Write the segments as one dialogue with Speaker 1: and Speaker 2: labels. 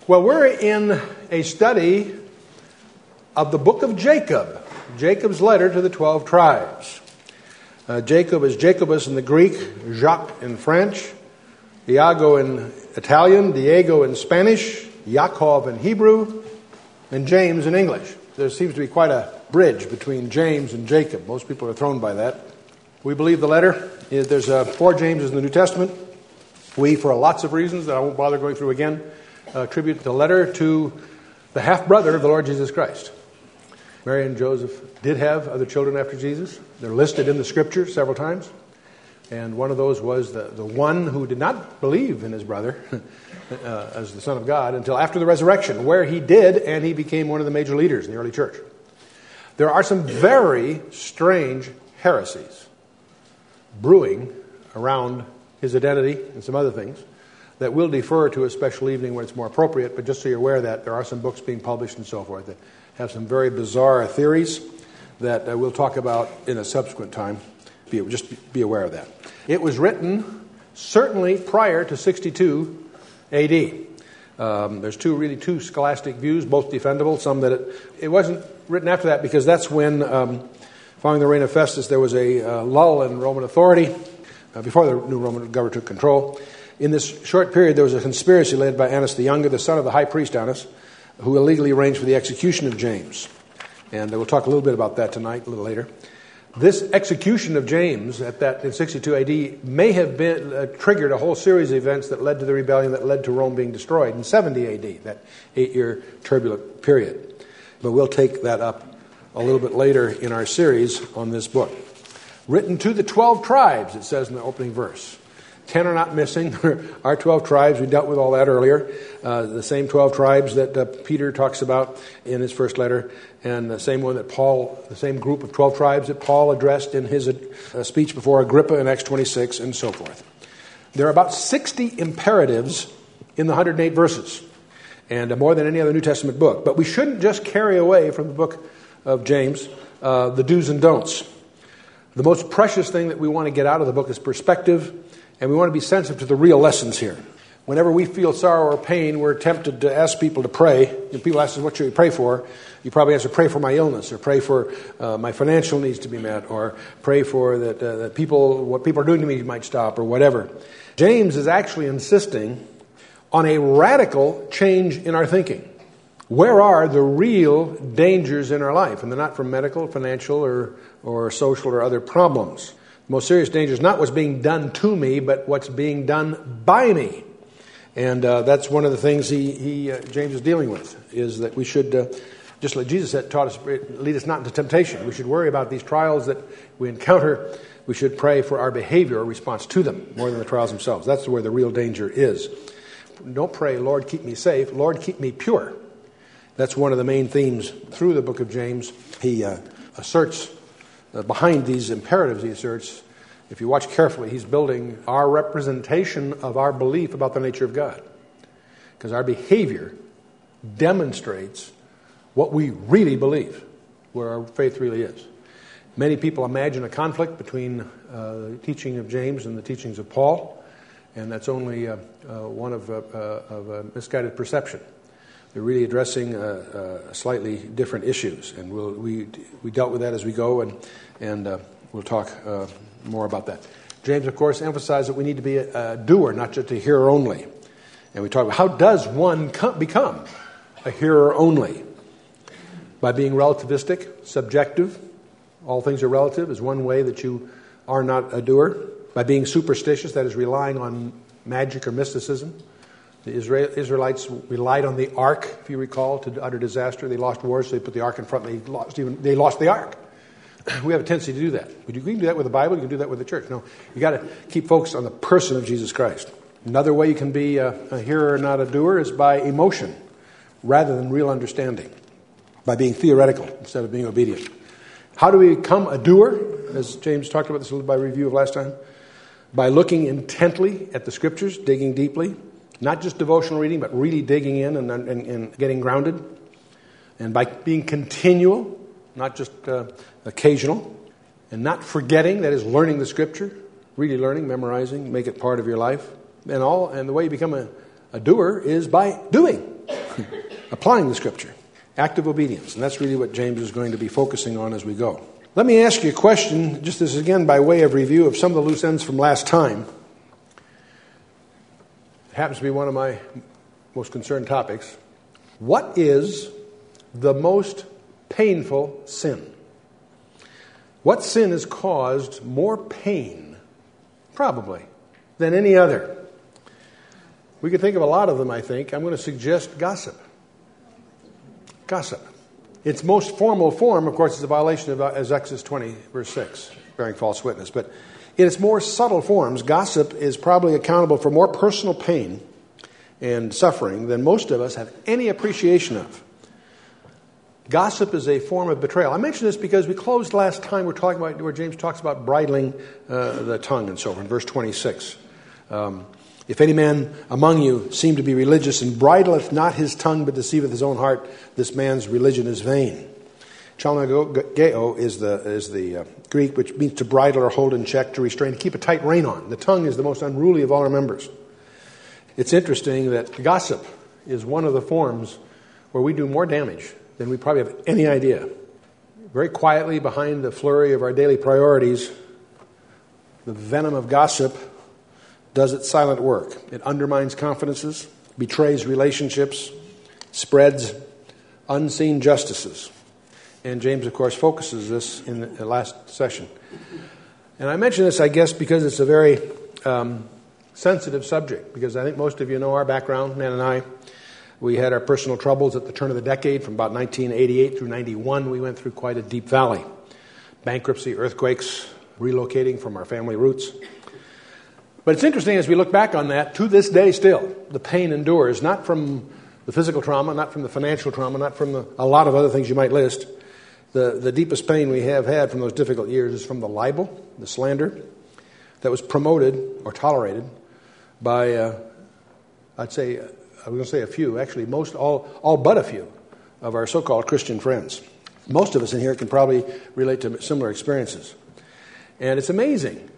Speaker 1: Well, we're in a study of the book of Jacob, Jacob's letter to the 12 tribes. Jacob is Jacobus in the Greek, Jacques in French, Iago in Italian, Diego in Spanish, Yaakov in Hebrew, and James in English. There seems to be quite a bridge between James and Jacob. Most people are thrown by that. We believe the letter. There's 4 Jameses in the New Testament. We, for lots of reasons that I won't bother going through again, attribute the letter to the half-brother of the Lord Jesus Christ. Mary and Joseph did have other children after Jesus. They're listed in the Scripture several times. And one of those was the one who did not believe in his brother as the Son of God until after the resurrection, where he did, and he became one of the major leaders in the early church. There are some very strange heresies brewing around his identity and some other things that we'll defer to a special evening when it's more appropriate, but just so you're aware that there are some books being published and so forth that have some very bizarre theories that we'll talk about in a subsequent time. Just be aware of that. It was written certainly prior to 62 A.D. There's two scholastic views, both defendable. Some that it wasn't written after that because that's when, following the reign of Festus, there was a lull in Roman authority before the new Roman government took control. In this short period, there was a conspiracy led by Annas the Younger, the son of the high priest Annas, who illegally arranged for the execution of James. And we'll talk a little bit about that tonight, a little later. This execution of James in 62 AD may have been triggered a whole series of events that led to the rebellion that led to Rome being destroyed in 70 AD, that 8-year turbulent period. But we'll take that up a little bit later in our series on this book. Written to the 12 tribes, it says in the opening verse. 10 are not missing. There are 12 tribes. We dealt with all that earlier. The same 12 tribes that Peter talks about in his first letter, and the same group of 12 tribes that Paul addressed in his speech before Agrippa in Acts 26, and so forth. There are about 60 imperatives in the 108 verses, and more than any other New Testament book. But we shouldn't just carry away from the book of James the do's and don'ts. The most precious thing that we want to get out of the book is perspective. And we want to be sensitive to the real lessons here. Whenever we feel sorrow or pain, we're tempted to ask people to pray. If people ask us, what should we pray for? You probably answer, pray for my illness, or pray for my financial needs to be met, or pray for that what people are doing to me might stop, or whatever. James is actually insisting on a radical change in our thinking. Where are the real dangers in our life? And they're not from medical, financial, or social or other problems. The most serious danger is not what's being done to me, but what's being done by me. And that's one of the things James is dealing with, is that we should, just like Jesus taught us, lead us not into temptation. We should worry about these trials that we encounter. We should pray for our behavior or response to them more than the trials themselves. That's where the real danger is. Don't pray, Lord, keep me safe. Lord, keep me pure. That's one of the main themes through the book of James. He asserts behind these imperatives, he asserts, if you watch carefully, he's building our representation of our belief about the nature of God. Because our behavior demonstrates what we really believe, where our faith really is. Many people imagine a conflict between the teaching of James and the teachings of Paul, and that's only one of a misguided perception. They're really addressing slightly different issues, and we dealt with that as we go, and we'll talk more about that. James, of course, emphasized that we need to be a doer, not just a hearer only. And we talk about how does one become a hearer only? By being relativistic, subjective. All things are relative is one way that you are not a doer. By being superstitious, that is relying on magic or mysticism. The Israelites relied on the ark, if you recall, to utter disaster. They lost wars, so they put the ark in front, and they lost the ark. We have a tendency to do that. You can do that with the Bible, you can do that with the church. No, you got to keep focused on the person of Jesus Christ. Another way you can be a hearer, not a doer, is by emotion, rather than real understanding. By being theoretical instead of being obedient. How do we become a doer? As James talked about this a little by review of last time. By looking intently at the Scriptures, digging deeply. Not just devotional reading, but really digging in and getting grounded. And by being continual, not just occasional. And not forgetting, that is learning the Scripture. Really learning, memorizing, make it part of your life. And the way you become a doer is by doing. applying the Scripture, active obedience. And that's really what James is going to be focusing on as we go. Let me ask you a question, just as again by way of review of some of the loose ends from last time. It happens to be one of my most concerned topics. What is the most painful sin? What sin has caused more pain, probably, than any other? We could think of a lot of them, I think. I'm going to suggest gossip. Gossip. Its most formal form, of course, is a violation of Exodus 20, verse 6, bearing false witness. But in its more subtle forms, gossip is probably accountable for more personal pain and suffering than most of us have any appreciation of. Gossip is a form of betrayal. I mention this because we closed last time, we're talking about where James talks about bridling the tongue and so forth, in verse 26. If any man among you seem to be religious and bridleth not his tongue but deceiveth his own heart, this man's religion is vain. Chalmageo is the Greek, which means to bridle or hold in check, to restrain, to keep a tight rein on. The tongue is the most unruly of all our members. It's interesting that gossip is one of the forms where we do more damage than we probably have any idea. Very quietly behind the flurry of our daily priorities, the venom of gossip does its silent work. It undermines confidences, betrays relationships, spreads unseen justices. And James, of course, focuses this in the last session. And I mention this, I guess, because it's a very sensitive subject, because I think most of you know our background, Nan and I. We had our personal troubles at the turn of the decade. From about 1988 through 91, we went through quite a deep valley. Bankruptcy, earthquakes, relocating from our family roots. But it's interesting as we look back on that, to this day still, the pain endures, not from the physical trauma, not from the financial trauma, not from a lot of other things you might list. The deepest pain we have had from those difficult years is from the libel, the slander, that was promoted or tolerated by, I'd say, I was going to say a few, actually most, all but a few of our so-called Christian friends. Most of us in here can probably relate to similar experiences. And it's amazing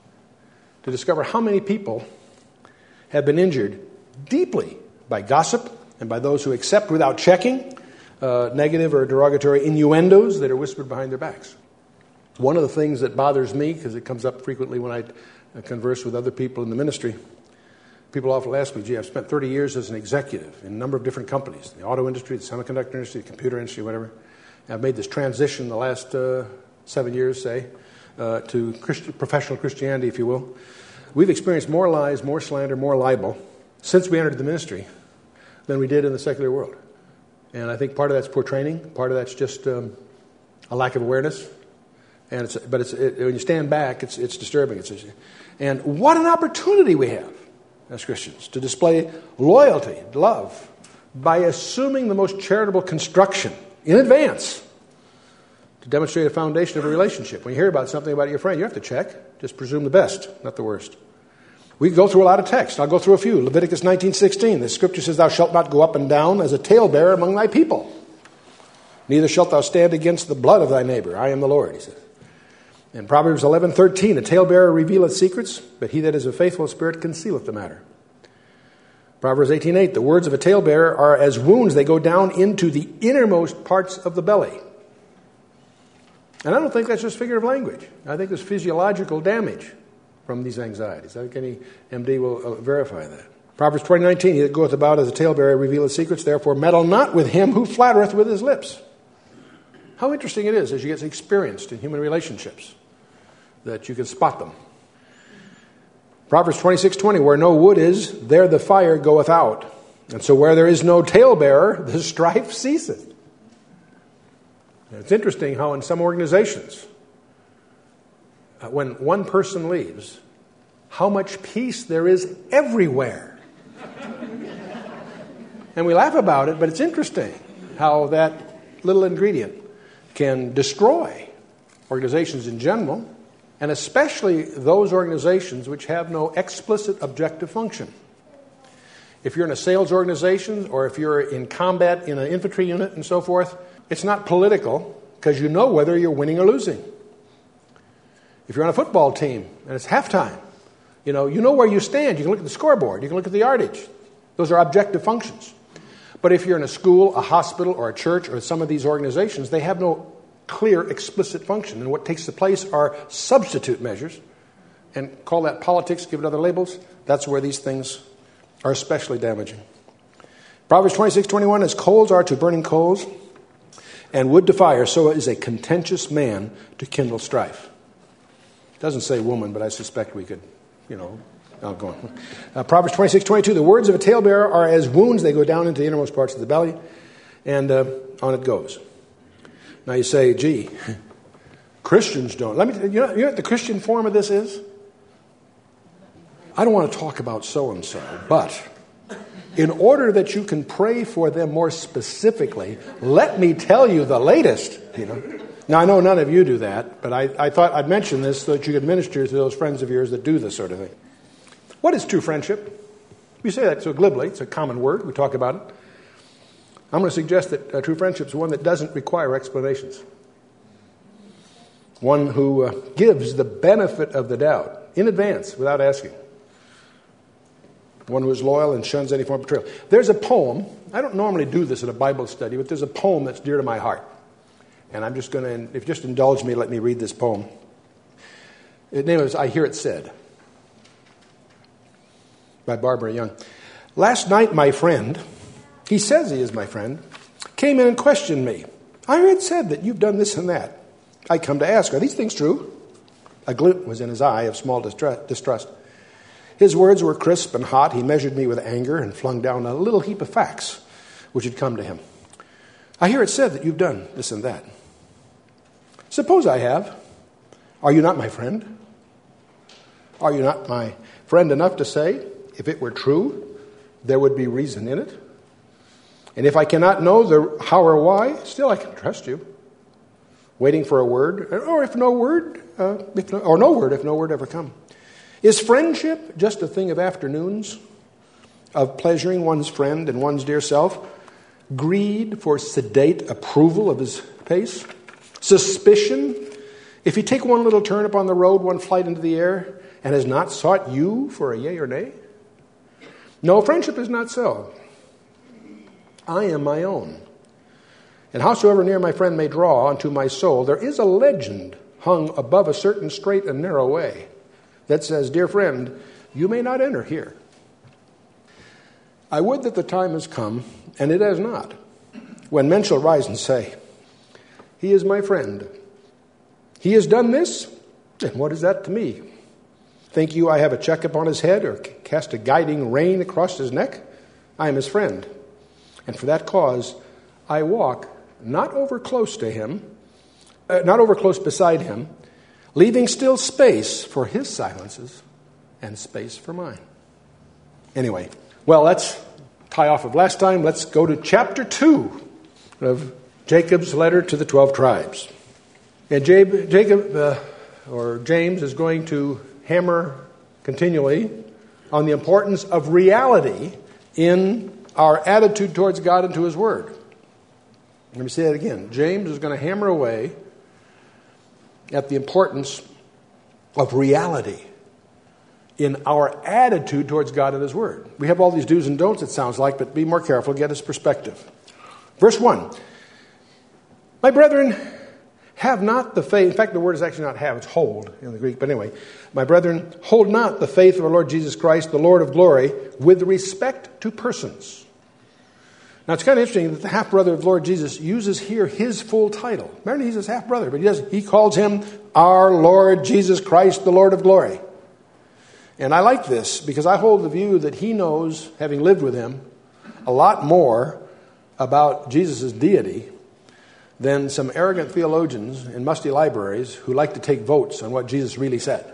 Speaker 1: to discover how many people have been injured deeply by gossip and by those who accept without checking negative or derogatory innuendos that are whispered behind their backs. One of the things that bothers me, because it comes up frequently when I converse with other people in the ministry, people often ask me, gee, I've spent 30 years as an executive in a number of different companies, the auto industry, the semiconductor industry, the computer industry, whatever. And I've made this transition the last 7 years, say, to professional Christianity, if you will. We've experienced more lies, more slander, more libel since we entered the ministry than we did in the secular world. And I think part of that's poor training, part of that's just a lack of awareness. And when you stand back, it's disturbing. And what an opportunity we have as Christians to display loyalty, love, by assuming the most charitable construction in advance to demonstrate a foundation of a relationship. When you hear about something about your friend, you have to check. Just presume the best, not the worst. We can go through a lot of text. I'll go through a few. Leviticus 19:16. The scripture says, "Thou shalt not go up and down as a talebearer among thy people. Neither shalt thou stand against the blood of thy neighbor. I am the Lord," he says. In Proverbs 11:13, "A talebearer revealeth secrets, but he that is a faithful spirit concealeth the matter." Proverbs 18:8, "The words of a talebearer are as wounds. They go down into the innermost parts of the belly." And I don't think that's just figurative language. I think there's physiological damage from these anxieties. I think any MD will verify that. Proverbs 20:19, "He that goeth about as a talebearer revealeth secrets, therefore meddle not with him who flattereth with his lips." How interesting it is as you get experienced in human relationships that you can spot them. Proverbs 26:20, "Where no wood is, there the fire goeth out. And so where there is no talebearer, the strife ceaseth." And it's interesting how in some organizations, when one person leaves, how much peace there is everywhere. And we laugh about it, but it's interesting how that little ingredient can destroy organizations in general, and especially those organizations which have no explicit objective function. If you're in a sales organization or if you're in combat in an infantry unit and so forth, it's not political because you know whether you're winning or losing. If you're on a football team and it's halftime, you know where you stand. You can look at the scoreboard. You can look at the yardage. Those are objective functions. But if you're in a school, a hospital, or a church, or some of these organizations, they have no clear, explicit function. And what takes the place are substitute measures. And call that politics, give it other labels. That's where these things are especially damaging. Proverbs 26:21, as coals are to burning coals, and wood to fire, so is a contentious man to kindle strife. It doesn't say woman, but I suspect we could, I'll go on. Proverbs 26:22, the words of a talebearer are as wounds. They go down into the innermost parts of the belly, and on it goes. Now you say, gee, Christians don't. You know what the Christian form of this is? I don't want to talk about so-and-so, but in order that you can pray for them more specifically, let me tell you the latest, Now, I know none of you do that, but I thought I'd mention this so that you could minister to those friends of yours that do this sort of thing. What is true friendship? We say that so glibly. It's a common word. We talk about it. I'm going to suggest that true friendship is one that doesn't require explanations. One who gives the benefit of the doubt in advance without asking. One who is loyal and shuns any form of betrayal. There's a poem. I don't normally do this at a Bible study, but there's a poem that's dear to my heart. And I'm just going to, if you just indulge me, let me read this poem. The name is I Hear It Said, by Barbara Young. Last night, my friend, he says he is my friend, came in and questioned me. I heard it said that you've done this and that. I come to ask, are these things true? A glint was in his eye of small distrust. His words were crisp and hot. He measured me with anger and flung down a little heap of facts which had come to him. I hear it said that you've done this and that. Suppose I have. Are you not my friend? Are you not my friend enough to say, if it were true, there would be reason in it? And if I cannot know the how or why, still I can trust you. Waiting for a word, or if no word, if no word ever come. Is friendship just a thing of afternoons, of pleasuring one's friend and one's dear self? Greed for sedate approval of his pace? Suspicion? If he take one little turn upon the road, one flight into the air, and has not sought you for a yea or nay? No, friendship is not so. I am my own. And howsoever near my friend may draw unto my soul, there is a legend hung above a certain straight and narrow way that says, dear friend, you may not enter here. I would that the time has come, and it has not, when men shall rise and say, he is my friend. He has done this, and what is that to me? Think you I have a check upon his head, or cast a guiding rein across his neck? I am his friend, and for that cause I walk not over close to him, not over close beside him, leaving still space for his silences and space for mine. Anyway, well, let's tie off of last time. Let's go to chapter 2 of Jacob's letter to the 12 tribes. And James is going to hammer continually on the importance of reality in our attitude towards God and to His Word. Let me say that again. James is going to hammer away at the importance of reality in our attitude towards God and His Word. We have all these do's and don'ts, it sounds like, but be more careful, get His perspective. Verse 1. My brethren, have not the faith. In fact, the word is actually not have, it's hold in the Greek. But anyway, my brethren, hold not the faith of our Lord Jesus Christ, the Lord of glory, with respect to persons. Now, it's kind of interesting that the half-brother of Lord Jesus uses here his full title. Remember, he's his half-brother, but he calls him our Lord Jesus Christ, the Lord of glory. And I like this because I hold the view that he knows, having lived with him, a lot more about Jesus' deity than some arrogant theologians in musty libraries who like to take votes on what Jesus really said.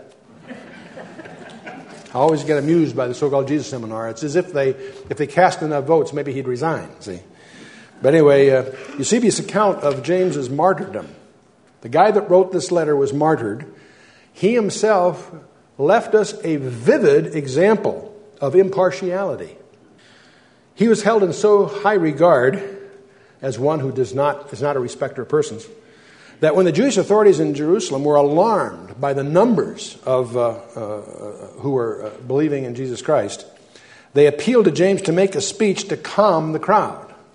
Speaker 1: I always get amused by the so-called Jesus seminar. It's as if they cast enough votes, maybe he'd resign, see. But anyway, Eusebius' account of James's martyrdom. The guy that wrote this letter was martyred. He himself left us a vivid example of impartiality. He was held in so high regard as one who is not a respecter of persons, that when the Jewish authorities in Jerusalem were alarmed by the numbers of who were believing in Jesus Christ, they appealed to James to make a speech to calm the crowd.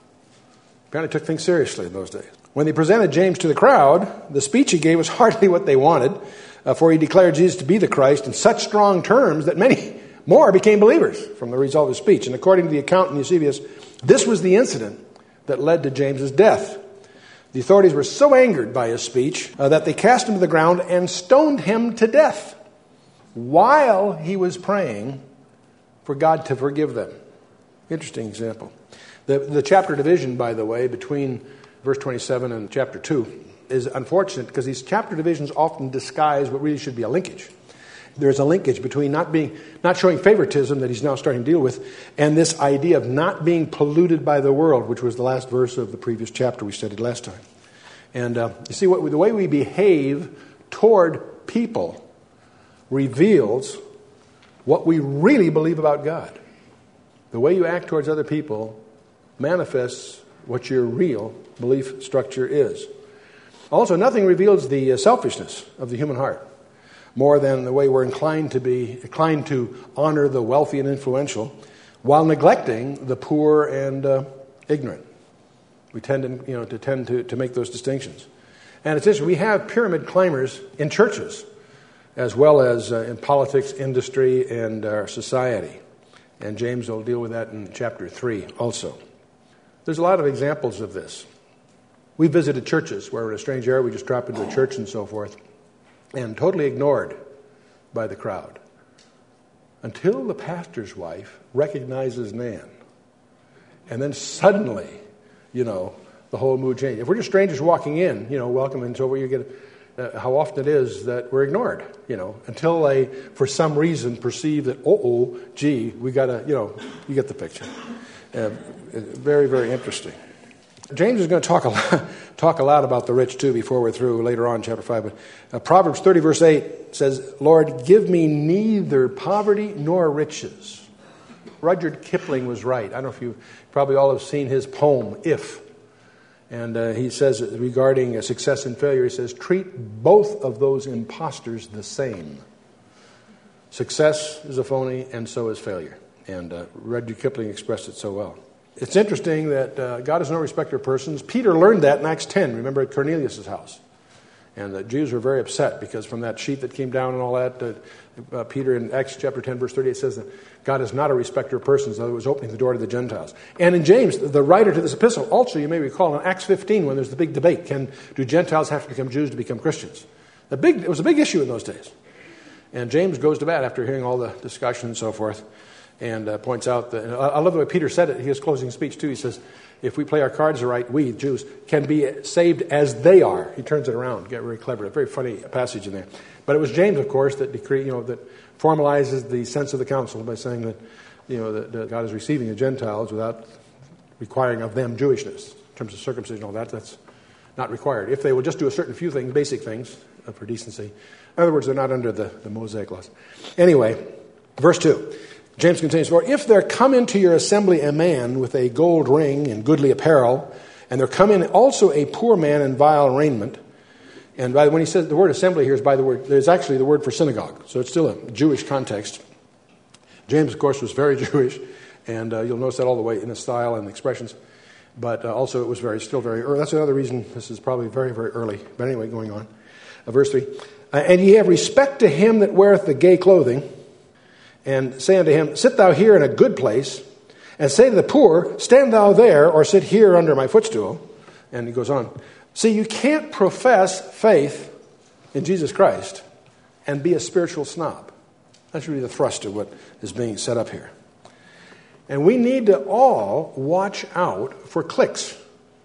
Speaker 1: Apparently took things seriously in those days. When they presented James to the crowd, the speech he gave was hardly what they wanted, for he declared Jesus to be the Christ in such strong terms that many more became believers from the result of his speech. And according to the account in Eusebius, this was the incident that led to James's death. The authorities were so angered by his speech that they cast him to the ground and stoned him to death while he was praying for God to forgive them. Interesting example. The chapter division, by the way, between verse 27 and chapter 2 is unfortunate because these chapter divisions often disguise what really should be a linkage. There's a linkage between not showing favoritism that he's now starting to deal with, and this idea of not being polluted by the world, which was the last verse of the previous chapter we studied last time. And you see, the way we behave toward people reveals what we really believe about God. The way you act towards other people manifests what your real belief structure is. Also, nothing reveals the selfishness of the human heart more than the way we're inclined to honor the wealthy and influential while neglecting the poor and ignorant. We tend to make those distinctions. And it's interesting, we have pyramid climbers in churches as well as in politics, industry, and our society. And James will deal with that in chapter 3 also. There's a lot of examples of this. We visited churches where we're in a strange area, we just drop into a church and so forth, and totally ignored by the crowd until the pastor's wife recognizes Nan. And then suddenly, the whole mood changes. If we're just strangers walking in, welcome and so where you get how often it is that we're ignored, until they, for some reason, perceive that, we got to, you get the picture. Very, very interesting. James is going to talk a lot about the rich, too, before we're through later on in chapter 5. But Proverbs 30, verse 8 says, Lord, give me neither poverty nor riches. Rudyard Kipling was right. I don't know if you probably all have seen his poem, If. And he says regarding success and failure, he says, treat both of those impostors the same. Success is a phony, and so is failure. And Rudyard Kipling expressed it so well. It's interesting that God is no respecter of persons. Peter learned that in Acts 10, remember, at Cornelius' house. And the Jews were very upset because from that sheet that came down and all that, Peter in Acts chapter 10, verse 38 says that God is not a respecter of persons, though it was opening the door to the Gentiles. And in James, the writer to this epistle, also you may recall in Acts 15 when there's the big debate, do Gentiles have to become Jews to become Christians? It was a big issue in those days. And James goes to bat after hearing all the discussion and so forth. And points out that, I love the way Peter said it, his closing speech too. He says, if we play our cards right, we, Jews, can be saved as they are. He turns it around, get very clever. A very funny passage in there. But it was James, of course, that that formalizes the sense of the council by saying that, that God is receiving the Gentiles without requiring of them Jewishness. In terms of circumcision and all that, that's not required. If they will just do a certain few things, basic things, for decency. In other words, they're not under the Mosaic laws. Anyway, verse 2. James continues, for if there come into your assembly a man with a gold ring and goodly apparel, and there come in also a poor man in vile raiment, and when he says the word assembly here is by the word, there's actually the word for synagogue, so it's still a Jewish context. James, of course, was very Jewish, and you'll notice that all the way in his style and expressions, but also it was still very early. That's another reason this is probably very, very early. But anyway, going on. Verse 3, and ye have respect to him that weareth the gay clothing, and say unto him, sit thou here in a good place, and say to the poor, stand thou there, or sit here under my footstool. And he goes on. See, you can't profess faith in Jesus Christ and be a spiritual snob. That's really the thrust of what is being set up here. And we need to all watch out for cliques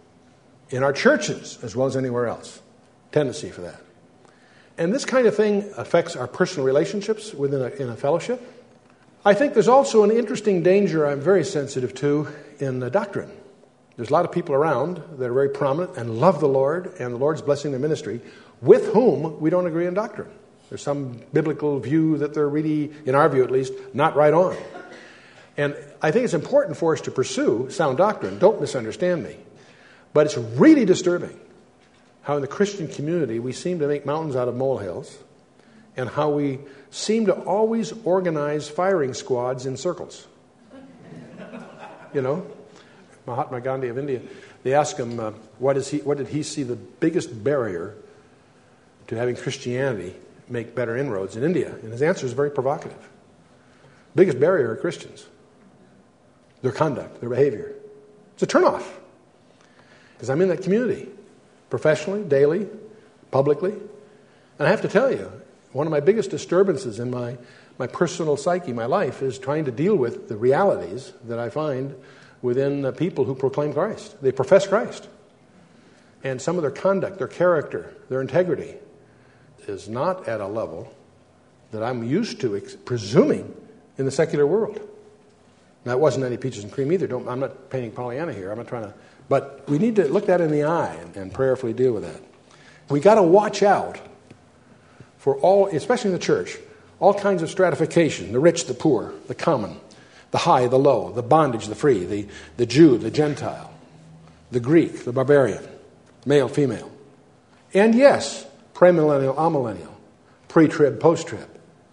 Speaker 1: in our churches as well as anywhere else. Tendency for that. And this kind of thing affects our personal relationships in a fellowship. I think there's also an interesting danger I'm very sensitive to in doctrine. There's a lot of people around that are very prominent and love the Lord, and the Lord's blessing their ministry, with whom we don't agree on doctrine. There's some biblical view that they're really, in our view at least, not right on. And I think it's important for us to pursue sound doctrine. Don't misunderstand me. But it's really disturbing how in the Christian community we seem to make mountains out of molehills, and how we seem to always organize firing squads in circles. Mahatma Gandhi of India. They asked him, what did he see the biggest barrier to having Christianity make better inroads in India? And his answer is very provocative. Biggest barrier are Christians. Their conduct, their behavior. It's a turnoff. Because I'm in that community, professionally, daily, publicly. And I have to tell you, one of my biggest disturbances in my personal psyche, my life, is trying to deal with the realities that I find within people who proclaim Christ. They profess Christ. And some of their conduct, their character, their integrity is not at a level that I'm used to presuming in the secular world. Now, it wasn't any peaches and cream either. I'm not painting Pollyanna here. I'm not trying to. But we need to look that in the eye and prayerfully deal with that. We got to watch out for all, especially in the church, all kinds of stratification, the rich, the poor, the common, the high, the low, the bondage, the free, the Jew, the Gentile, the Greek, the barbarian, male, female. And yes, premillennial, amillennial, pre-trib, post-trib.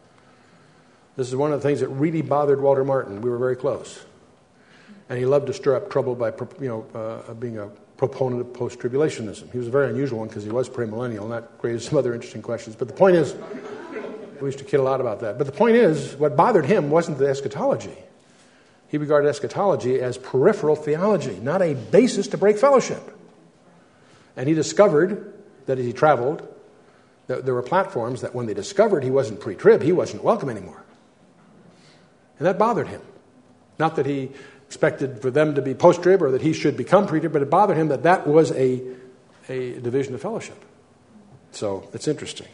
Speaker 1: This is one of the things that really bothered Walter Martin. We were very close. And he loved to stir up trouble by being a proponent of post-tribulationism. He was a very unusual one because he was premillennial, and that raised some other interesting questions. But the point is, we used to kid a lot about that. But the point is, what bothered him wasn't the eschatology. He regarded eschatology as peripheral theology, not a basis to break fellowship. And he discovered that as he traveled, that there were platforms that when they discovered he wasn't pre-trib, he wasn't welcome anymore. And that bothered him. Not that he expected for them to be post-trib or that he should become pre-trib, but it bothered him that that was a division of fellowship. So it's interesting.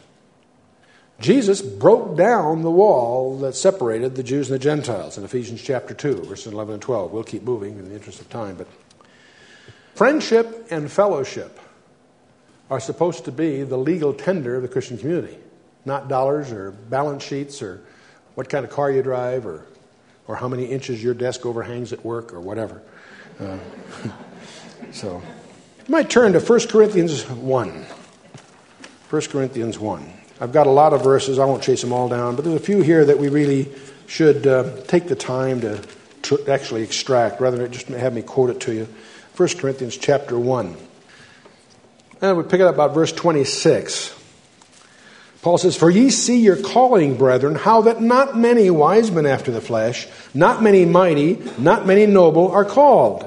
Speaker 1: Jesus broke down the wall that separated the Jews and the Gentiles in Ephesians chapter 2, verses 11 and 12. We'll keep moving in the interest of time. But friendship and fellowship are supposed to be the legal tender of the Christian community, not dollars or balance sheets or what kind of car you drive or how many inches your desk overhangs at work or whatever. So you might turn to 1 Corinthians 1. 1 Corinthians 1. I've got a lot of verses. I won't chase them all down, but there's a few here that we really should take the time to actually extract rather than just have me quote it to you. 1 Corinthians chapter 1. And we pick it up about verse 26. Paul says, "For ye see your calling, brethren, how that not many wise men after the flesh, not many mighty, not many noble are called."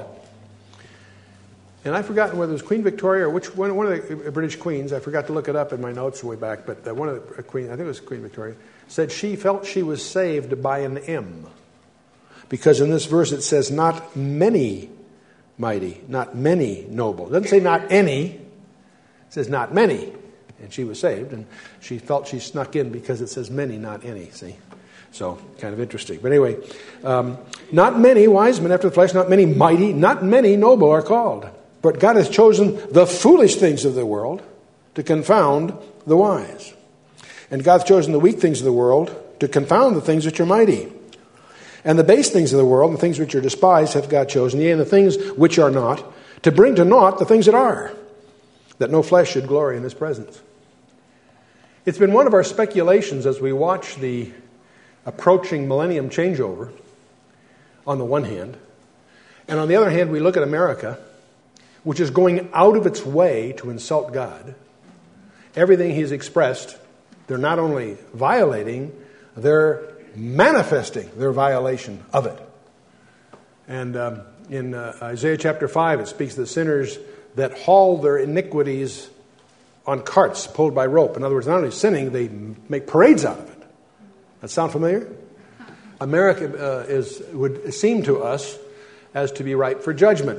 Speaker 1: And I've forgotten whether it was Queen Victoria or one of the British queens. I forgot to look it up in my notes way back, but one of the queens, I think it was Queen Victoria, said she felt she was saved by an M. Because in this verse it says, not many mighty, not many noble. It doesn't say not any. It says not many. And she was saved, and she felt she snuck in because it says many, not any, see? So, kind of interesting. But anyway, not many wise men after the flesh, not many mighty, not many noble are called. But God has chosen the foolish things of the world to confound the wise. And God has chosen the weak things of the world to confound the things which are mighty. And the base things of the world, and the things which are despised, have God chosen, yea, and the things which are not, to bring to naught the things that are, that no flesh should glory in his presence. It's been one of our speculations as we watch the approaching millennium changeover, on the one hand, and on the other hand, we look at America, which is going out of its way to insult God. Everything he's expressed, they're not only violating, they're manifesting their violation of it. And in Isaiah chapter 5, it speaks of the sinners that haul their iniquities on carts pulled by rope. In other words, not only sinning, they make parades out of it. That sound familiar? America would seem to us as to be ripe for judgment.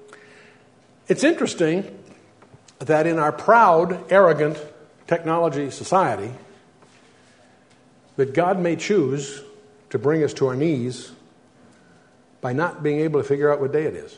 Speaker 1: It's interesting that in our proud, arrogant technology society, that God may choose to bring us to our knees by not being able to figure out what day it is.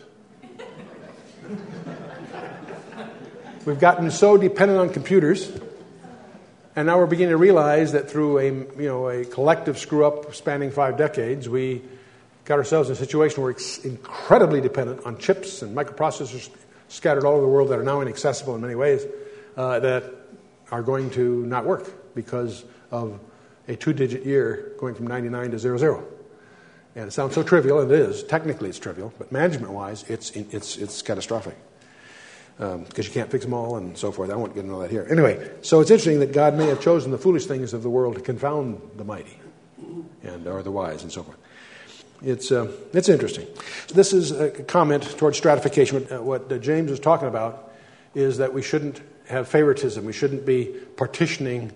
Speaker 1: We've gotten so dependent on computers, and now we're beginning to realize that through a collective screw-up spanning 5 decades, we got ourselves in a situation where we're incredibly dependent on chips and microprocessors scattered all over the world that are now inaccessible in many ways, that are going to not work because of a 2-digit year going from 99 to 00. And it sounds so trivial, and it is. Technically it's trivial, but management-wise, it's catastrophic. Because you can't fix them all and so forth. I won't get into all that here. Anyway, so it's interesting that God may have chosen the foolish things of the world to confound the mighty or the wise and so forth. It's interesting. This is a comment towards stratification. What James is talking about is that we shouldn't have favoritism. We shouldn't be partitioning,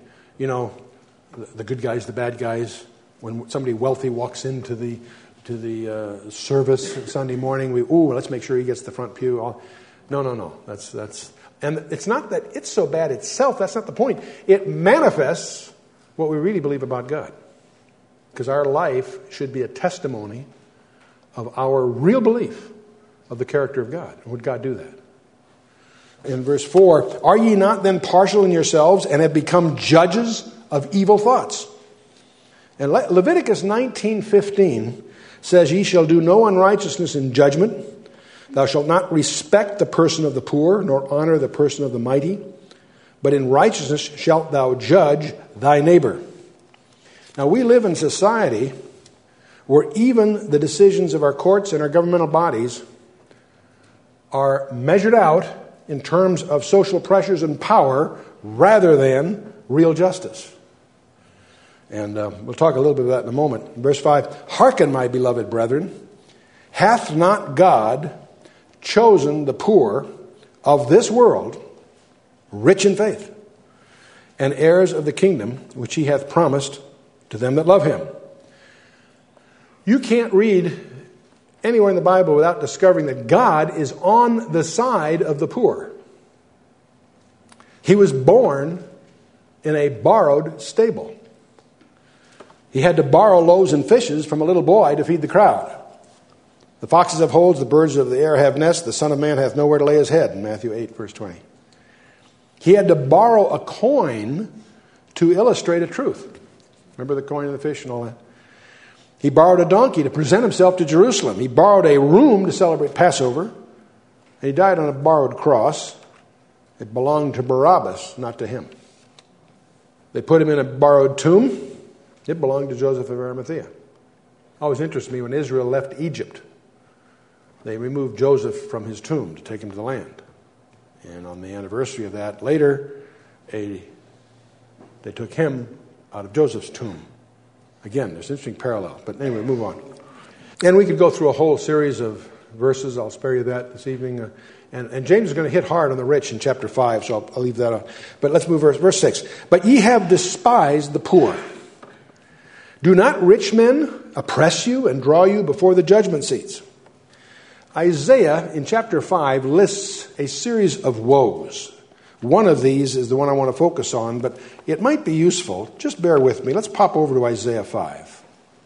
Speaker 1: the good guys, the bad guys. When somebody wealthy walks into the service Sunday morning, let's make sure he gets the front pew. No. That's and it's not that it's so bad itself. That's not the point. It manifests what we really believe about God. Because our life should be a testimony of our real belief of the character of God. Would God do that? In verse 4, are ye not then partial in yourselves and have become judges of evil thoughts? And Leviticus 19:15 says, ye shall do no unrighteousness in judgment. Thou shalt not respect the person of the poor, nor honor the person of the mighty. But in righteousness shalt thou judge thy neighbor. Now, we live in society where even the decisions of our courts and our governmental bodies are measured out in terms of social pressures and power rather than real justice. And we'll talk a little bit about that in a moment. Verse 5, hearken, my beloved brethren, hath not God chosen the poor of this world rich in faith and heirs of the kingdom which he hath promised to them that love him? You can't read anywhere in the Bible without discovering that God is on the side of the poor. He was born in a borrowed stable. He had to borrow loaves and fishes from a little boy to feed the crowd. The foxes have holes, the birds of the air have nests, the Son of Man hath nowhere to lay his head, in Matthew 8, verse 20. He had to borrow a coin to illustrate a truth. Remember the coin and the fish and all that? He borrowed a donkey to present himself to Jerusalem. He borrowed a room to celebrate Passover. And he died on a borrowed cross. It belonged to Barabbas, not to him. They put him in a borrowed tomb. It belonged to Joseph of Arimathea. Always interested me when Israel left Egypt. They removed Joseph from his tomb to take him to the land. And on the anniversary of that, later, they took him out of Joseph's tomb. Again, there's an interesting parallel. But anyway, move on. And we could go through a whole series of verses. I'll spare you that this evening. And James is going to hit hard on the rich in chapter 5, so I'll leave that on. But let's move verse 6. But ye have despised the poor. Do not rich men oppress you and draw you before the judgment seats? Isaiah in chapter 5 lists a series of woes. One of these is the one I want to focus on, but it might be useful. Just bear with me. Let's pop over to Isaiah 5.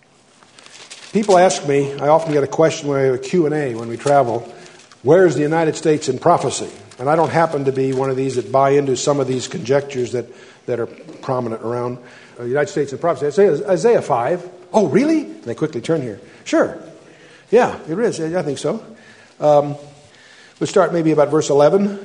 Speaker 1: People ask me, I often get a question when we have a Q&A when we travel, where is the United States in prophecy? And I don't happen to be one of these that buy into some of these conjectures that are prominent around the United States in prophecy. Isaiah 5. Oh, really? And they quickly turn here. Sure. Yeah, it is. I think so. We'll start maybe about verse 11.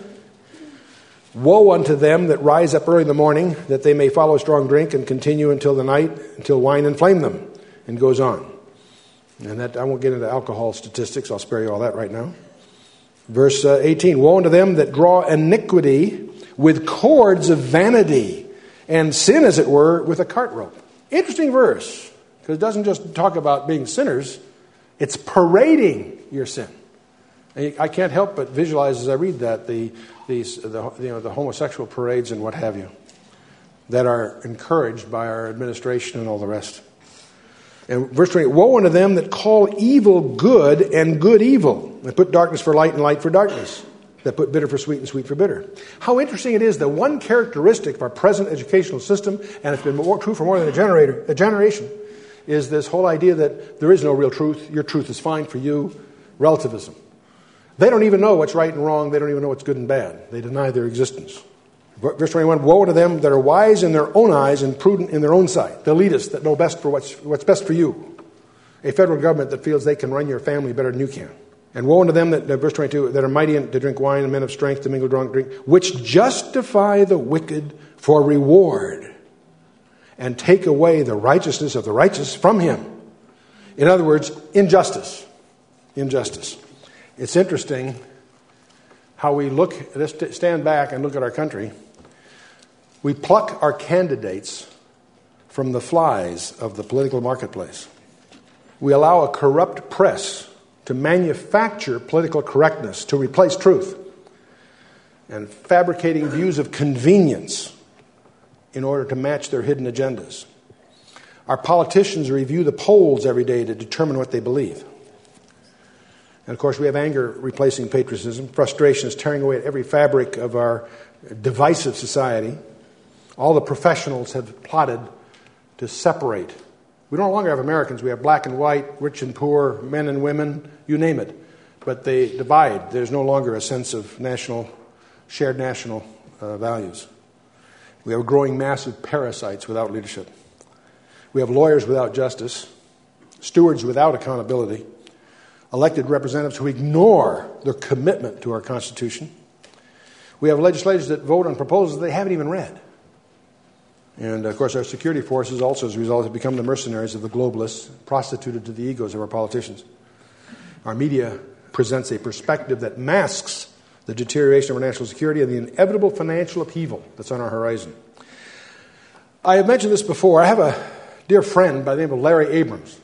Speaker 1: Woe unto them that rise up early in the morning, that they may follow strong drink and continue until the night, until wine inflame them. And goes on. And that I won't get into alcohol statistics. I'll spare you all that right now. Verse 18. Woe unto them that draw iniquity with cords of vanity, and sin, as it were, with a cart rope. Interesting verse, because it doesn't just talk about being sinners. It's parading your sin. I can't help but visualize as I read that the homosexual parades and what have you that are encouraged by our administration and all the rest. And verse 20, woe unto them that call evil good and good evil, that put darkness for light and light for darkness, that put bitter for sweet and sweet for bitter. How interesting it is that one characteristic of our present educational system, and it's been true for more than a generation, is this whole idea that there is no real truth. Your truth is fine for you. Relativism. They don't even know what's right and wrong. They don't even know what's good and bad. They deny their existence. Verse 21, woe to them that are wise in their own eyes and prudent in their own sight. The elitists that know best for what's best for you. A federal government that feels they can run your family better than you can. And woe unto them that, verse 22, that are mighty to drink wine and men of strength to mingle drunk drink, which justify the wicked for reward and take away the righteousness of the righteous from him. In other words, injustice. Injustice. It's interesting how we look, let's stand back and look at our country. We pluck our candidates from the flies of the political marketplace. We allow a corrupt press to manufacture political correctness, to replace truth, and fabricating views of convenience in order to match their hidden agendas. Our politicians review the polls every day to determine what they believe. And of course, we have anger replacing patriotism. Frustration is tearing away at every fabric of our divisive society. All the professionals have plotted to separate. We no longer have Americans. We have black and white, rich and poor, men and women, you name it. But they divide. There's no longer a sense of shared national values. We have a growing mass of parasites without leadership. We have lawyers without justice, stewards without accountability, elected representatives who ignore their commitment to our Constitution. We have legislators that vote on proposals they haven't even read. And, of course, our security forces also, as a result, have become the mercenaries of the globalists, prostituted to the egos of our politicians. Our media presents a perspective that masks the deterioration of our national security and the inevitable financial upheaval that's on our horizon. I have mentioned this before. I have a dear friend by the name of Larry Abrams.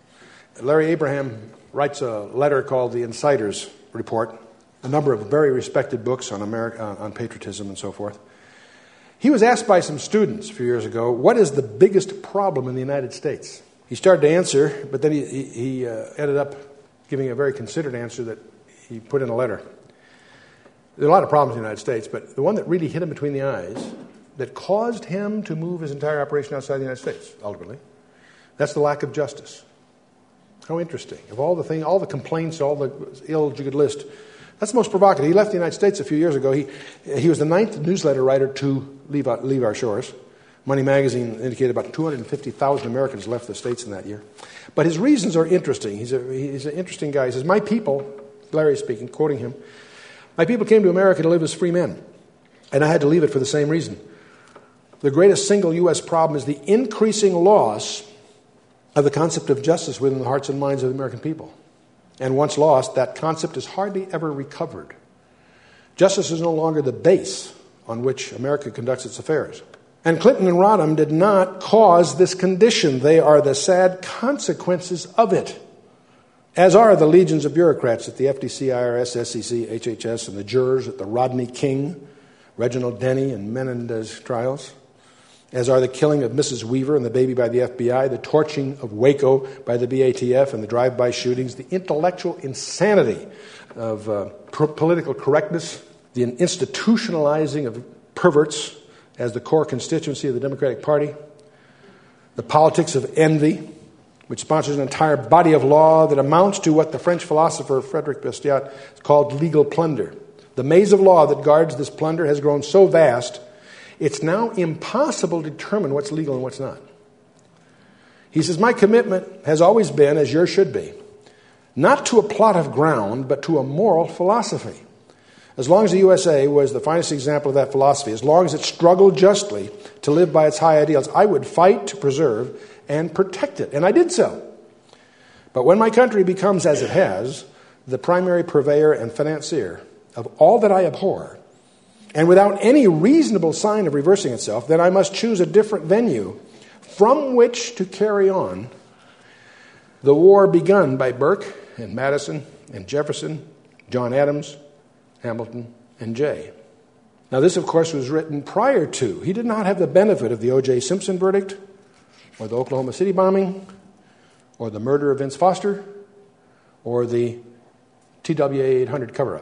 Speaker 1: Larry Abraham writes a letter called The Insiders Report, a number of very respected books on on patriotism and so forth. He was asked by some students a few years ago, what is the biggest problem in the United States? He started to answer, but then he ended up giving a very considered answer that he put in a letter. There are a lot of problems in the United States, but the one that really hit him between the eyes, that caused him to move his entire operation outside the United States, ultimately, that's the lack of justice. How interesting. Of all the complaints, all the ills you could list, that's the most provocative. He left the United States a few years ago. He was the 9th newsletter writer to leave our shores. Money Magazine indicated about 250,000 Americans left the States in that year. But his reasons are interesting. He's an interesting guy. He says, my people, Larry speaking, quoting him, my people came to America to live as free men, and I had to leave it for the same reason. The greatest single U.S. problem is the increasing loss of the concept of justice within the hearts and minds of the American people. And once lost, that concept is hardly ever recovered. Justice is no longer the base on which America conducts its affairs. And Clinton and Rodham did not cause this condition. They are the sad consequences of it, as are the legions of bureaucrats at the FTC, IRS, SEC, HHS, and the jurors at the Rodney King, Reginald Denny, and Menendez trials, as are the killing of Mrs. Weaver and the baby by the FBI, the torching of Waco by the BATF and the drive-by shootings, the intellectual insanity of political correctness, the institutionalizing of perverts as the core constituency of the Democratic Party, the politics of envy, which sponsors an entire body of law that amounts to what the French philosopher Frédéric Bastiat called legal plunder. The maze of law that guards this plunder has grown so vast, it's now impossible to determine what's legal and what's not. He says, my commitment has always been, as yours should be, not to a plot of ground, but to a moral philosophy. As long as the USA was the finest example of that philosophy, as long as it struggled justly to live by its high ideals, I would fight to preserve and protect it. And I did so. But when my country becomes, as it has, the primary purveyor and financier of all that I abhor, and without any reasonable sign of reversing itself, then I must choose a different venue from which to carry on the war begun by Burke and Madison and Jefferson, John Adams, Hamilton, and Jay. Now this, of course, was written prior to. He did not have the benefit of the O.J. Simpson verdict, or the Oklahoma City bombing, or the murder of Vince Foster, or the TWA 800 cover-up.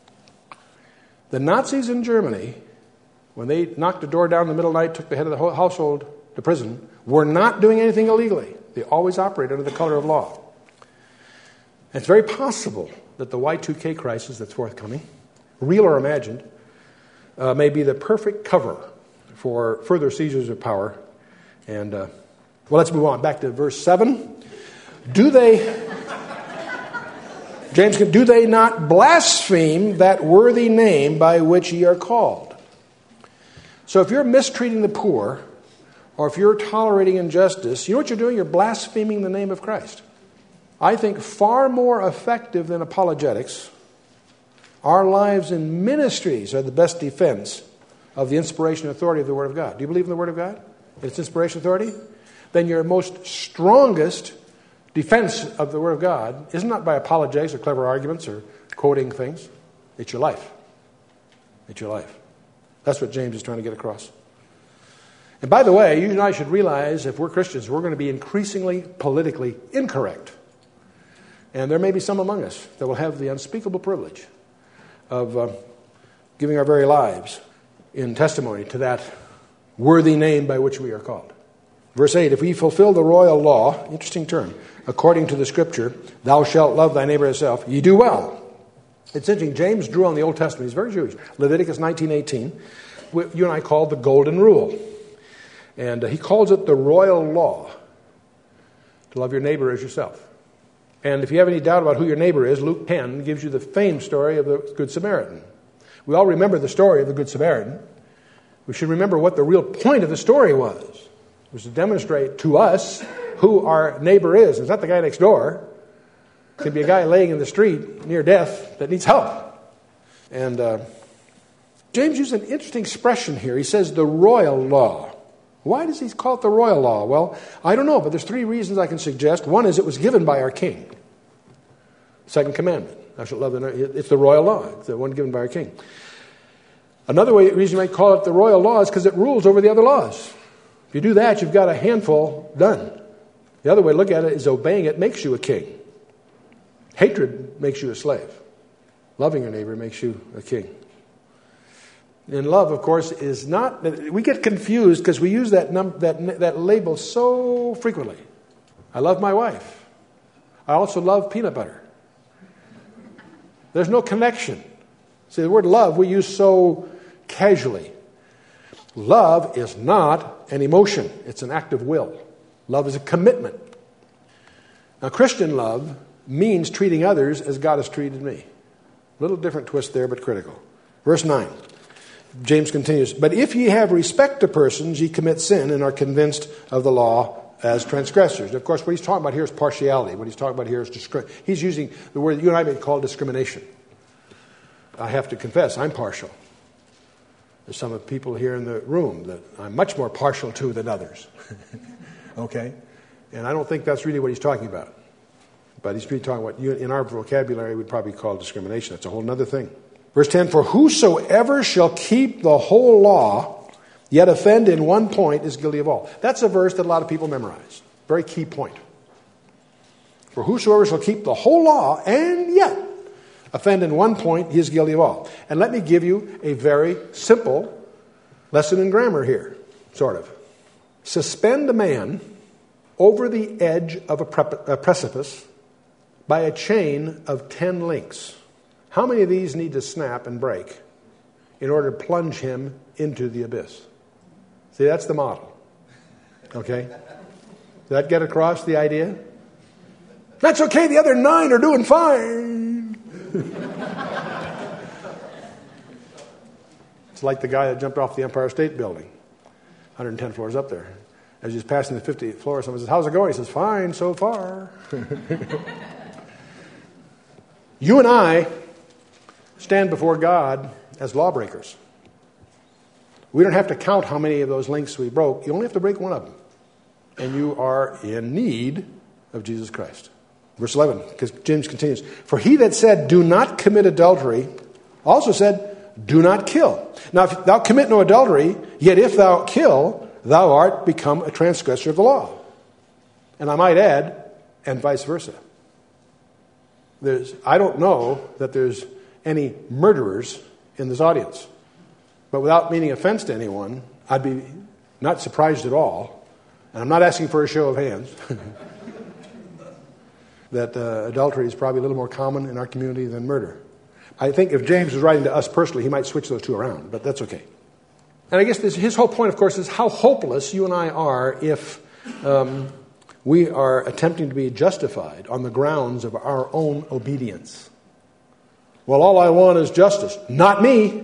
Speaker 1: The Nazis in Germany, when they knocked the door down in the middle of the night, took the head of the whole household to prison, were not doing anything illegally. They always operate under the color of law. And it's very possible that the Y2K crisis that's forthcoming, real or imagined, may be the perfect cover for further seizures of power. And, well, let's move on. Back to verse 7. James, do they not blaspheme that worthy name by which ye are called? So if you're mistreating the poor, or if you're tolerating injustice, you know what you're doing? You're blaspheming the name of Christ. I think far more effective than apologetics, our lives in ministries are the best defense of the inspiration and authority of the Word of God. Do you believe in the Word of God? Its inspiration and authority? Then your most strongest defense of the Word of God is not by apologetics or clever arguments or quoting things. It's your life. It's your life. That's what James is trying to get across. And by the way, you and I should realize if we're Christians, we're going to be increasingly politically incorrect. And there may be some among us that will have the unspeakable privilege of giving our very lives in testimony to that worthy name by which we are called. Verse 8, if we fulfill the royal law, interesting term, according to the Scripture, thou shalt love thy neighbor as thyself, ye do well. It's interesting, James drew on the Old Testament. He's very Jewish. Leviticus 19:18, you and I call the Golden Rule. And he calls it the royal law, to love your neighbor as yourself. And if you have any doubt about who your neighbor is, Luke 10 gives you the famed story of the Good Samaritan. We all remember the story of the Good Samaritan. We should remember what the real point of the story was. It was to demonstrate to us who our neighbor is. It's not the guy next door. It could be a guy laying in the street near death that needs help. And James used an interesting expression here. He says the royal law. Why does he call it the royal law? Well, I don't know, but there's three reasons I can suggest. One is it was given by our king. Second commandment. Thou shalt love it's the royal law. It's the one given by our king. Another reason you might call it the royal law is because it rules over the other laws. If you do that, you've got a handful done. The other way to look at it is obeying it makes you a king. Hatred makes you a slave. Loving your neighbor makes you a king. And love, of course, is not... We get confused because we use that label so frequently. I love my wife. I also love peanut butter. There's no connection. See, the word love we use so casually. Love is not an emotion. It's an act of will. Love is a commitment. Now, Christian love means treating others as God has treated me. A little different twist there, but critical. Verse 9. James continues, but if ye have respect to persons, ye commit sin and are convinced of the law as transgressors. And of course, what he's talking about here is partiality. What he's talking about here is he's using the word that you and I may call discrimination. I have to confess, I'm partial. There's some of the people here in the room that I'm much more partial to than others. Okay? And I don't think that's really what he's talking about. But he's really talking about, in our vocabulary, we'd probably call discrimination. That's a whole other thing. Verse 10, for whosoever shall keep the whole law, yet offend in one point, is guilty of all. That's a verse that a lot of people memorize. Very key point. For whosoever shall keep the whole law, and yet offend in one point, he is guilty of all. And let me give you a very simple lesson in grammar here, sort of. Suspend a man over the edge of a precipice by a chain of 10 links. How many of these need to snap and break in order to plunge him into the abyss? See, that's the model. Okay? Did that get across the idea? That's okay, the other 9 are doing fine. It's like the guy that jumped off the Empire State Building, 110 floors up there. As he's passing the 50th floor, someone says, how's it going? He says, fine so far. You and I stand before God as lawbreakers. We don't have to count how many of those links we broke. You only have to break one of them. And you are in need of Jesus Christ. Verse 11, because James continues, for he that said, do not commit adultery, also said, do not kill. Now, if thou commit no adultery, yet if thou kill, thou art become a transgressor of the law. And I might add, and vice versa. I don't know that there's any murderers in this audience. But without meaning offense to anyone, I'd be not surprised at all, and I'm not asking for a show of hands, that adultery is probably a little more common in our community than murder. I think if James was writing to us personally, he might switch those two around, but that's okay. And I guess his whole point, of course, is how hopeless you and I are if we are attempting to be justified on the grounds of our own obedience. Well, all I want is justice. Not me.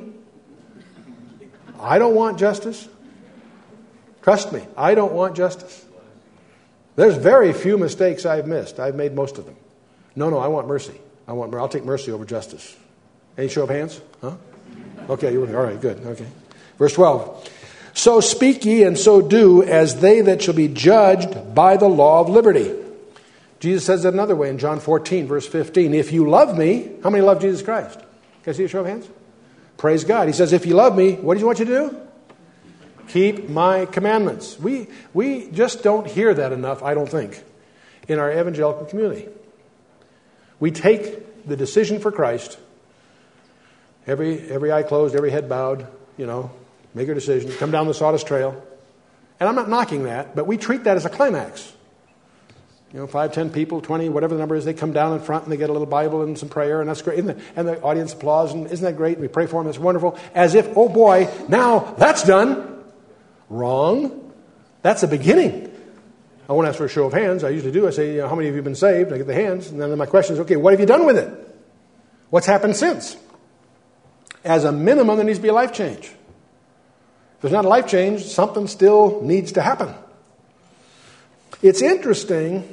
Speaker 1: I don't want justice. Trust me, I don't want justice. There's very few mistakes I've missed. I've made most of them. No, I want mercy. I'll take mercy over justice. Any show of hands? Huh? Okay, you're all right, good. Okay. Verse 12. So speak ye and so do as they that shall be judged by the law of liberty. Jesus says it another way in John 14, verse 15. If you love me, how many love Jesus Christ? Can I see a show of hands? Praise God. He says, if you love me, what does he want you to do? Keep my commandments. We just don't hear that enough, I don't think, in our evangelical community. We take the decision for Christ, every eye closed, every head bowed, make your decision, come down the sawdust trail. And I'm not knocking that, but we treat that as a climax. 5, 10 people, 20, whatever the number is, they come down in front and they get a little Bible and some prayer, and that's great. And the audience applauds, and isn't that great? We pray for them, it's wonderful. As if, oh boy, now that's done. Wrong. That's the beginning. I won't ask for a show of hands. I usually do. I say, how many of you have been saved? I get the hands. And then my question is, okay, what have you done with it? What's happened since? As a minimum, there needs to be a life change. If there's not a life change, something still needs to happen. It's interesting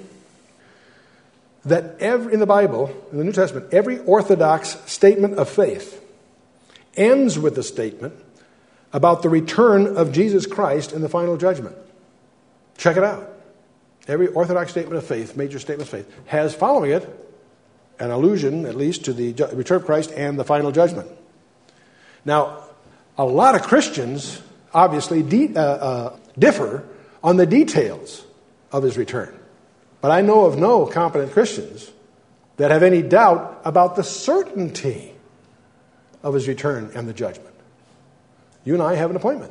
Speaker 1: that in the Bible, in the New Testament, every orthodox statement of faith ends with a statement about the return of Jesus Christ in the final judgment. Check it out. Every orthodox statement of faith, major statement of faith, has following it an allusion, at least, to the return of Christ and the final judgment. Now, a lot of Christians obviously differ on the details of his return. But I know of no competent Christians that have any doubt about the certainty of his return and the judgment. You and I have an appointment.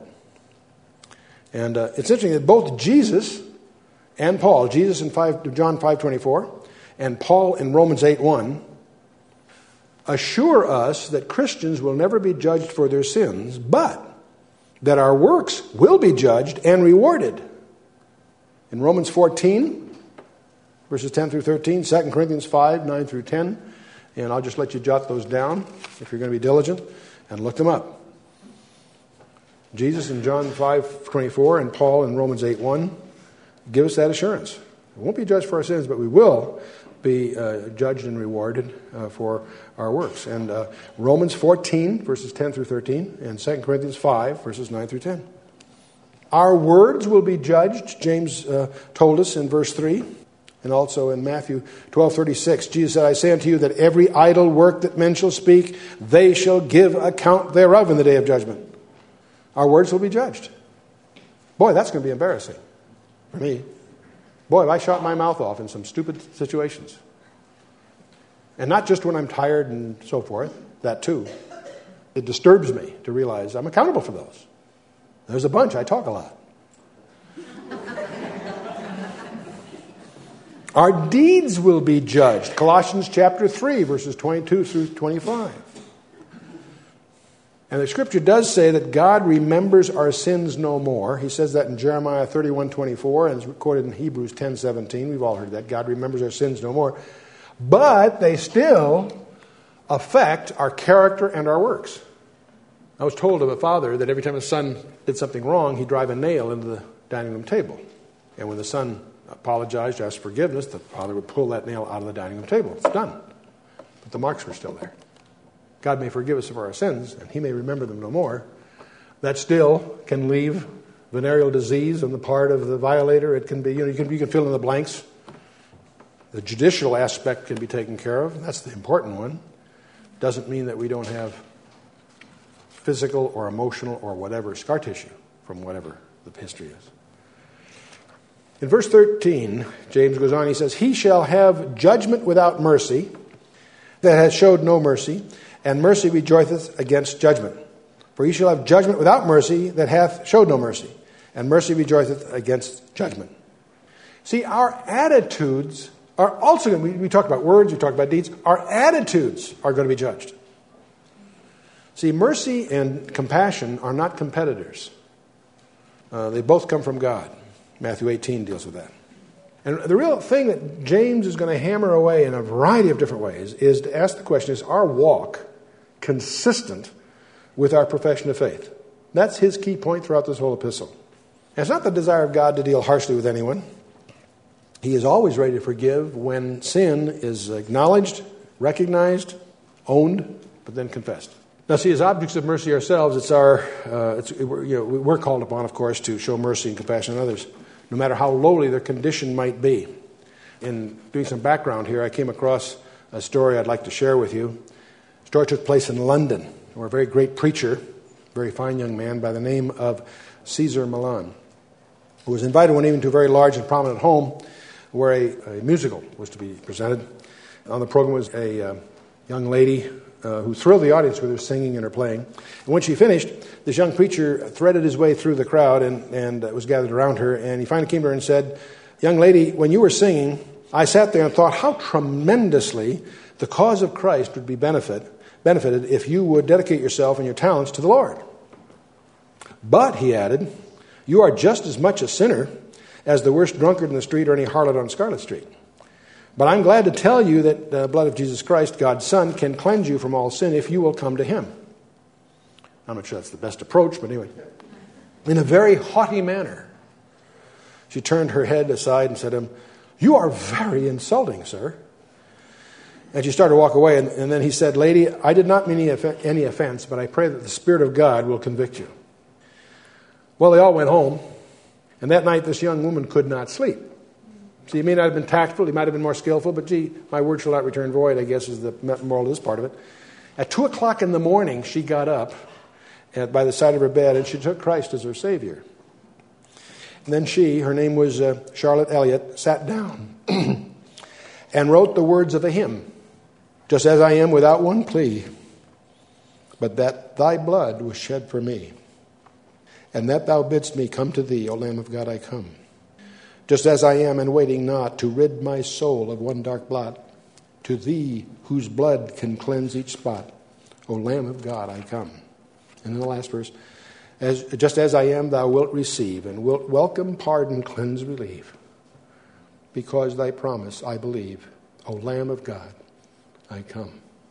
Speaker 1: And it's interesting that both Jesus and Paul, Jesus in John 5:24 and Paul in Romans 8:1, assure us that Christians will never be judged for their sins, but that our works will be judged and rewarded. In Romans 14, verses 10 through 13, 2 Corinthians 5, 9 through 10, and I'll just let you jot those down if you're going to be diligent, and look them up. Jesus in John 5:24 and Paul in Romans 8:1 give us that assurance. We won't be judged for our sins, but we will be judged and rewarded for our works. And Romans 14, verses 10 through 13, and 2 Corinthians 5, verses 9 through 10. Our words will be judged, James told us in verse 3, and also in Matthew 12:36. Jesus said, I say unto you that every idle work that men shall speak, they shall give account thereof in the day of judgment. Our words will be judged. Boy, that's going to be embarrassing for me. Boy, if I shot my mouth off in some stupid situations. And not just when I'm tired and so forth, that too. It disturbs me to realize I'm accountable for those. There's a bunch, I talk a lot. Our deeds will be judged. Colossians chapter 3, verses 22 through 25. And the scripture does say that God remembers our sins no more. He says that in Jeremiah 31:24, and it's recorded in Hebrews 10:17. We've all heard that. God remembers our sins no more. But they still affect our character and our works. I was told of a father that every time his son did something wrong, he'd drive a nail into the dining room table. And when the son apologized, asked forgiveness, the father would pull that nail out of the dining room table. It's done. But the marks were still there. God may forgive us of our sins, and he may remember them no more. That still can leave venereal disease on the part of the violator. It can be, you can fill in the blanks. The judicial aspect can be taken care of. That's the important one. Doesn't mean that we don't have physical or emotional or whatever scar tissue from whatever the history is. In verse 13, James goes on, he says, he shall have judgment without mercy that has showed no mercy, and mercy rejoiceth against judgment. For he shall have judgment without mercy that hath showed no mercy, and mercy rejoiceth against judgment. See, our attitudes are also going to be, we talked about words, we talked about deeds, our attitudes are going to be judged. See, mercy and compassion are not competitors. They both come from God. Matthew 18 deals with that. And the real thing that James is going to hammer away in a variety of different ways is to ask the question, is our walk consistent with our profession of faith? That's his key point throughout this whole epistle. And it's not the desire of God to deal harshly with anyone. He is always ready to forgive when sin is acknowledged, recognized, owned, but then confessed. Now, see, as objects of mercy ourselves, we're called upon, of course, to show mercy and compassion on others, no matter how lowly their condition might be. In doing some background here, I came across a story I'd like to share with you. The story took place in London, where a very great preacher, very fine young man by the name of Caesar Milan, who was invited one evening to a very large and prominent home where a musical was to be presented. On the program was a young lady who thrilled the audience with her singing and her playing. And when she finished, this young preacher threaded his way through the crowd and was gathered around her. And he finally came to her and said, "Young lady, when you were singing, I sat there and thought how tremendously the cause of Christ would be benefited if you would dedicate yourself and your talents to the Lord. But," he added, "you are just as much a sinner as the worst drunkard in the street or any harlot on Scarlet Street. But I'm glad to tell you that the blood of Jesus Christ, God's Son, can cleanse you from all sin if you will come to Him." I'm not sure that's the best approach, but anyway. In a very haughty manner, she turned her head aside and said to him, "You are very insulting, sir." And she started to walk away, and then he said, "Lady, I did not mean any offense, but I pray that the Spirit of God will convict you." Well, they all went home, and that night this young woman could not sleep. See, he may not have been tactful, he might have been more skillful, but gee, my word shall not return void, I guess is the moral of this part of it. At 2 o'clock in the morning, she got up by the side of her bed, and she took Christ as her Savior. And then her name was Charlotte Elliott, sat down and wrote the words of a hymn, "Just as I am without one plea, but that thy blood was shed for me, and that thou bidst me come to thee, O Lamb of God, I come. Just as I am and waiting not to rid my soul of one dark blot, to thee whose blood can cleanse each spot, O Lamb of God, I come." And then the last verse, "Just as I am, thou wilt receive, and wilt welcome, pardon, cleanse, relieve. Because thy promise I believe, O Lamb of God, I come."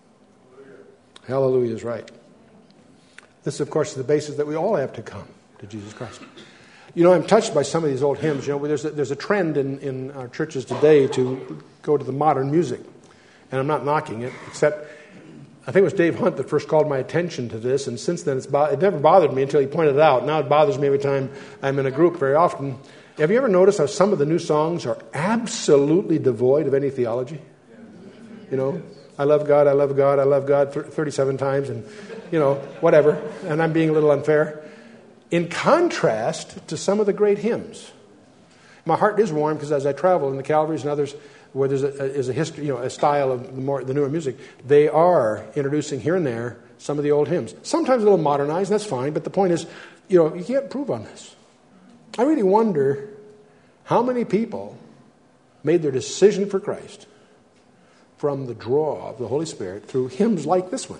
Speaker 1: Hallelujah is right. This, of course, is the basis that we all have to come to Jesus Christ. You know, I'm touched by some of these old hymns. You know, there's a trend in our churches today to go to the modern music. And I'm not knocking it, except I think it was Dave Hunt that first called my attention to this, and since then it never bothered me until he pointed it out. Now it bothers me every time I'm in a group very often. Have you ever noticed how some of the new songs are absolutely devoid of any theology? You know, I love God, I love God, I love God 37 times, and, you know, whatever. And I'm being a little unfair. In contrast to some of the great hymns. My heart is warm because as I travel in the Calvaries and others where there's a history, you know, a style of the newer music, they are introducing here and there some of the old hymns. Sometimes a little modernized, that's fine, but the point is, you know, you can't improve on this. I really wonder how many people made their decision for Christ from the draw of the Holy Spirit through hymns like this one.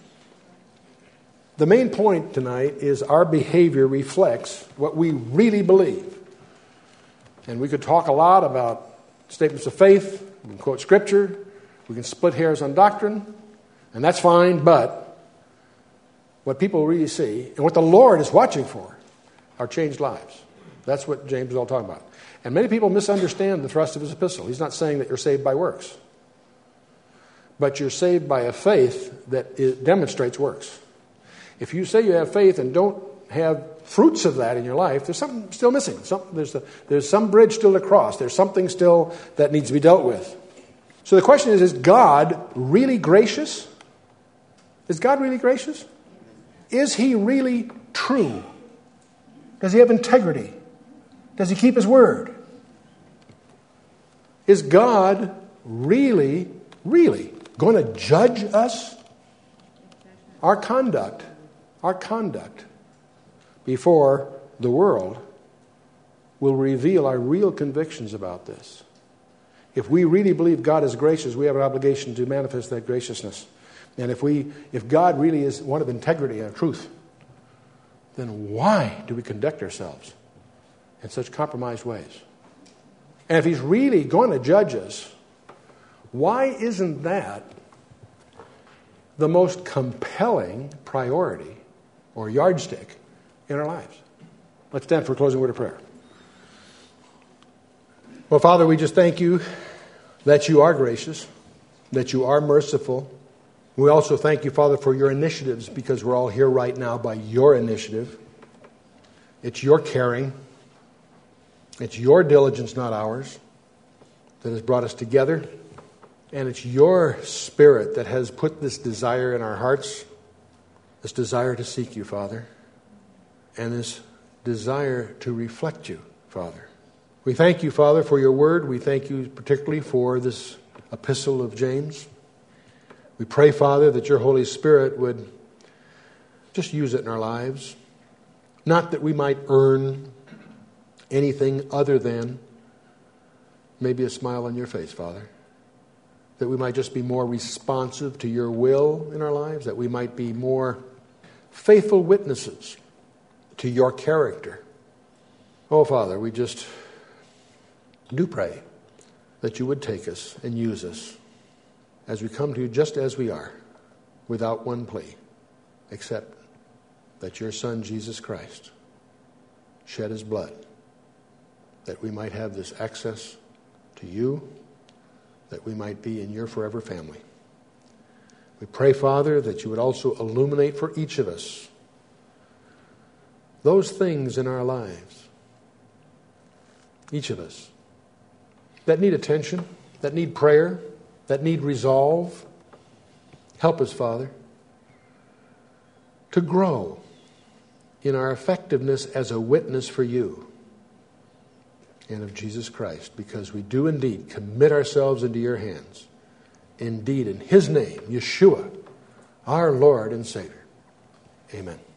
Speaker 1: The main point tonight is our behavior reflects what we really believe. And we could talk a lot about statements of faith, we can quote Scripture, we can split hairs on doctrine, and that's fine, but what people really see, and what the Lord is watching for, are changed lives. That's what James is all talking about. And many people misunderstand the thrust of his epistle. He's not saying that you're saved by works, but you're saved by a faith that demonstrates works. If you say you have faith and don't have fruits of that in your life, there's something still missing. There's some bridge still to cross. There's something still that needs to be dealt with. So the question is God really gracious? Is God really gracious? Is He really true? Does He have integrity? Does He keep His word? Is God really, really going to judge us? Our conduct before the world will reveal our real convictions about this. If we really believe God is gracious, we have an obligation to manifest that graciousness. And if God really is one of integrity and truth, then why do we conduct ourselves in such compromised ways? And if He's really going to judge us, why isn't that the most compelling priority or yardstick in our lives? Let's stand for a closing word of prayer. Well, Father, we just thank you that you are gracious, that you are merciful. We also thank you, Father, for your initiatives, because we're all here right now by your initiative. It's your caring. It's your diligence, not ours, that has brought us together. And it's your Spirit that has put this desire in our hearts, this desire to seek you, Father, and this desire to reflect you, Father. We thank you, Father, for your word. We thank you particularly for this epistle of James. We pray, Father, that your Holy Spirit would just use it in our lives. Not that we might earn anything other than maybe a smile on your face, Father. That we might just be more responsive to your will in our lives. That we might be more faithful witnesses to your character. Oh, Father, we just do pray that you would take us and use us as we come to you just as we are, without one plea, except that your Son, Jesus Christ, shed his blood, that we might have this access to you, that we might be in your forever family. We pray, Father, that you would also illuminate for each of us those things in our lives, each of us, that need attention, that need prayer, that need resolve. Help us, Father, to grow in our effectiveness as a witness for you and of Jesus Christ, because we do indeed commit ourselves into your hands. Indeed, in his name, Yeshua, our Lord and Savior. Amen.